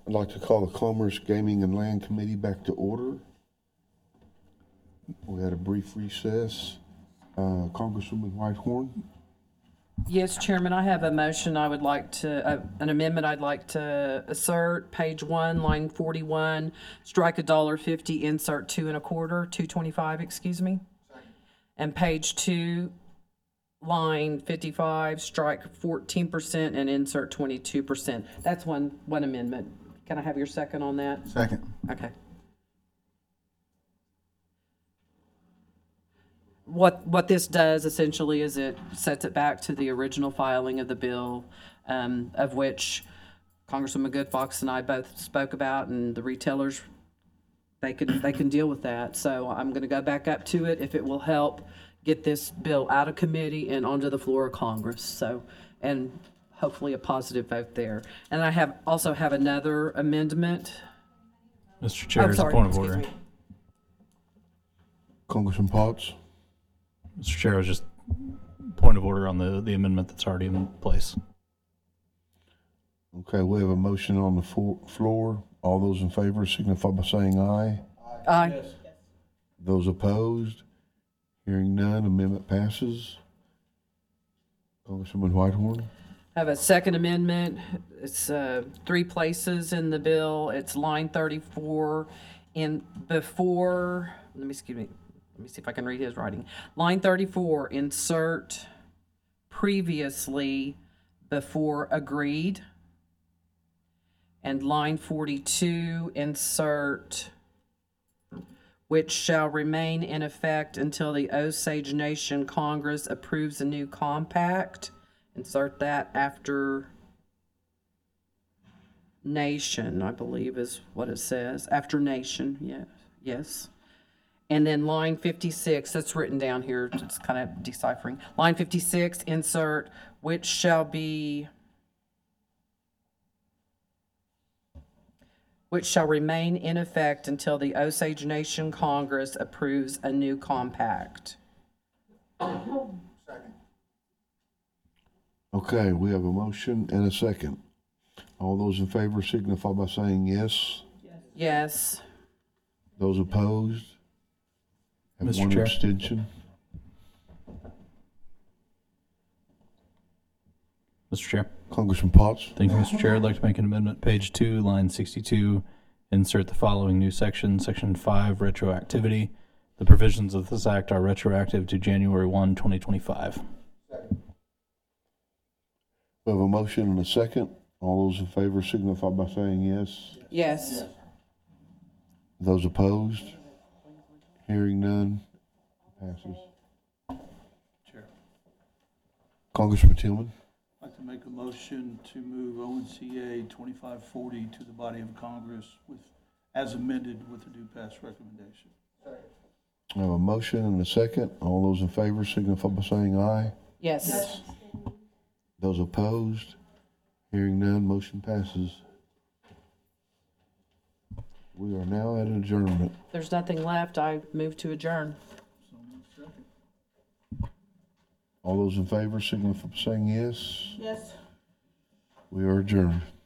I'd like to call the Commerce, Gaming, and Land Committee back to order. We had a brief recess. Congresswoman Whitehorn. Yes, Chairman, I have a motion I would like to, an amendment I'd like to assert, page 1, line 41, strike $1.50, insert 2 1/4, 225, excuse me. And page 2, line 55, strike 14% and insert 22%. That's one amendment. Can I have your second on that? Second. Okay. What this does essentially is it sets it back to the original filing of the bill, of which Congresswoman Goodfox and I both spoke about, and the retailers, they can deal with that. So I'm going to go back up to it if it will help get this bill out of committee and onto the floor of Congress. So, and hopefully a positive vote there. And I also have another amendment. Mr. Chair, I'm as a sorry, point of excuse order. me. Congressman Potts. Mr. Chair, was just point of order on the amendment that's already in place. Okay, we have a motion on the floor. All those in favor signify by saying aye. Aye. Yes. Those opposed? Hearing none, amendment passes. Congresswoman Whitehorn. I have a second amendment. It's 3 places in the bill. It's line 34 in before, let me see if I can read his writing. Line 34, insert previously before agreed. And line 42, insert which shall remain in effect until the Osage Nation Congress approves a new compact. Insert that after nation, I believe is what it says. After nation, yes. And then line 56, that's written down here, it's kind of deciphering. Line 56, insert which shall remain in effect until the Osage Nation Congress approves a new compact. Second. Okay, we have a motion and a second. All those in favor signify by saying yes. Yes. Those opposed? Have Mr. one Chair. abstention. Mr. Chair. Congressman Potts. Thank you, Mr. Chair. I'd like to make an amendment, page 2, line 62, insert the following new section, section 5, retroactivity. The provisions of this act are retroactive to January 1, 2025. We have a motion and a second. All those in favor signify by saying yes. Yes. Those opposed? Hearing none, passes. Chair, Congressman Tillman. I'd like to make a motion to move ONCA 2540 to the body of Congress as amended with the due pass recommendation. I have a motion and a second. All those in favor signify by saying aye. Yes. Those opposed? Hearing none, motion passes. We are now at adjournment. There's nothing left. I move to adjourn. All those in favor signify by saying yes. Yes. We are adjourned.